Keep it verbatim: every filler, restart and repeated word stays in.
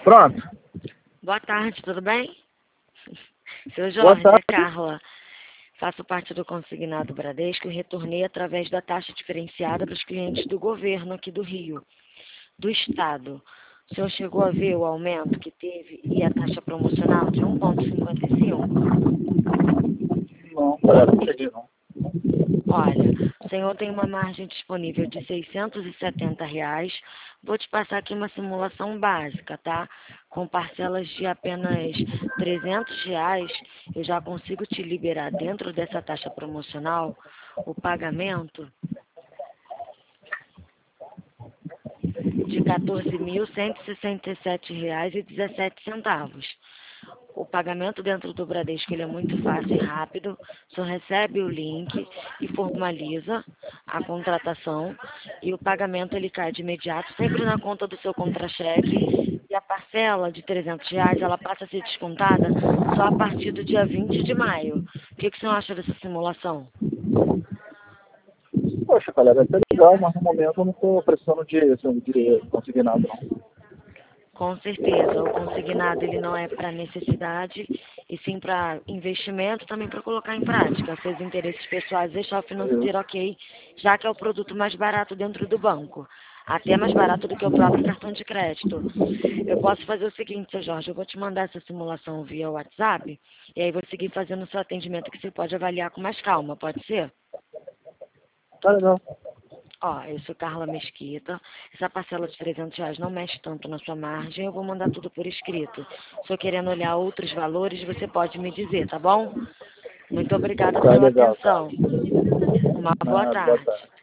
Pronto. Boa tarde, tudo bem? Seu Boa Jorge, tarde. é Carla. Faço parte do consignado Bradesco e retornei através da taxa diferenciada para os clientes do governo aqui do Rio, do Estado. O senhor chegou a ver o aumento que teve e a taxa promocional de um vírgula cinquenta e cinco? Não, pera, não cheguei não. Olha, o senhor tem uma margem disponível de seiscentos e setenta reais. Vou te passar aqui uma simulação básica, tá? Com parcelas de apenas trezentos reais, eu já consigo te liberar dentro dessa taxa promocional o pagamento de quatorze mil cento e sessenta e sete reais e dezessete centavos. O pagamento dentro do Bradesco ele é muito fácil e rápido. O senhor recebe o link e formaliza a contratação e o pagamento ele cai de imediato, sempre na conta do seu contra-cheque. E a parcela de trezentos reais ela passa a ser descontada só a partir do dia vinte de maio. O que, que o senhor acha dessa simulação? Poxa, galera, é até legal, mas no momento eu não estou precisando de, assim, de conseguir nada não. Com certeza, o consignado ele não é para necessidade, e sim para investimento, também para colocar em prática seus interesses pessoais, deixar o financeiro ok, já que é o produto mais barato dentro do banco, até mais barato do que o próprio cartão de crédito. Eu posso fazer o seguinte, seu Jorge, eu vou te mandar essa simulação via WhatsApp, e aí vou seguir fazendo o seu atendimento que você pode avaliar com mais calma, pode ser? Tá legal. Ó, eu sou Carla Mesquita. Essa parcela de trezentos reais não mexe tanto na sua margem. Eu vou mandar tudo por escrito. Se eu querendo olhar outros valores, você pode me dizer, tá bom? Muito obrigada Tá pela legal, tá. atenção. Uma boa Ah, boa tarde. tarde.